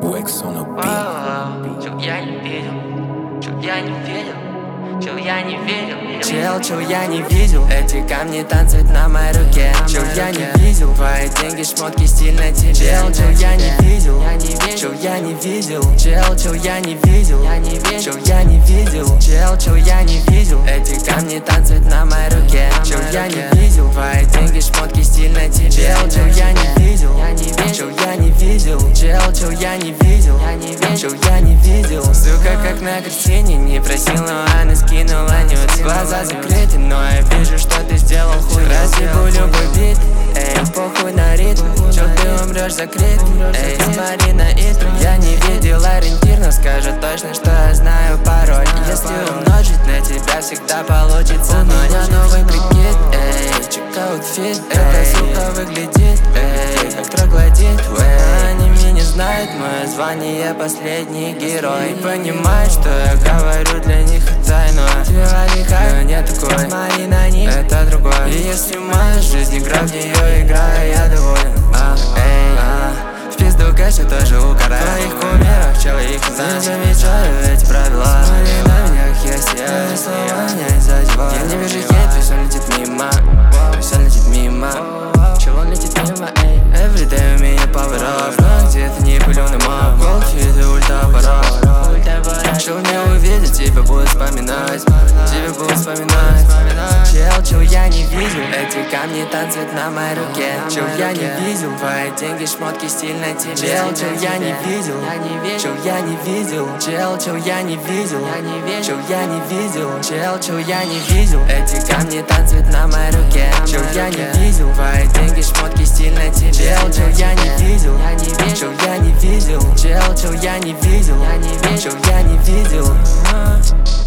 Wax on the beat. Чё я не видел, чё я не видел, чё я не видел. Чё я не видел, эти камни танцуют на моей руке. Чё я не видел, твои деньги, шмотки, стиль на тебе. Чё я не видел, чё я не видел. Чё я не видел, чё я не видел. Чё я не видел, эти камни танцуют на моей руке. Чё я не видел, твои деньги, шмотки, стиль на тебе. Чё я не видел, чё я не видел. Чё я не видел, чё я не видел. Сука, как на картине, не просил, но она скинула нюц. Глаза закрыты, но я вижу, что ты сделал хуй. Разъебу любой бит, эй, похуй на ритм. Чё ты умрёшь закрыт, эй, смотри на итм. Я не видел ориентир, но скажу точно, что я знаю пароль. Если умножить на тебя, всегда получится. У меня новый прикид, эй, чекаут фит. Эта сука выглядит, эй, как троглодит, эй. Они меня не знают, мое звание последний герой. И понимают, что я говорю для них тайну. Но нет такой, смотри на них, это другой. И если в моей жизни игра, в нее играю, я доволен. В пизду кэша тоже угораю. В твоих кумирах, чел, их не замечаю эти правила. Смотри на меня, как я сияю, слова не задеваю. Я не вижу хейт, все летит мимо, все летит мимо. Чего летит мимо, эй. Everyday у меня power off, но где-то не пылю на мап. Gold fit и ультра-аппарат. Чё не увидеть, тебя будут вспоминать. Тебя будут вспоминать. Чё я не видел, эти камни танцуют на моей руке. Чё я не видел, твои деньги, шмотки, стиль на тебе. Чё я не видел, чё я не видел. Чё я не видел, чё я не видел. Чё я не видел, эти камни танцуют на моей руке. Чё я не видел, твои деньги, шмотки, стиль на тебе. Чё я не видел, чё я не видел. Чё я не видел, чё я не видел.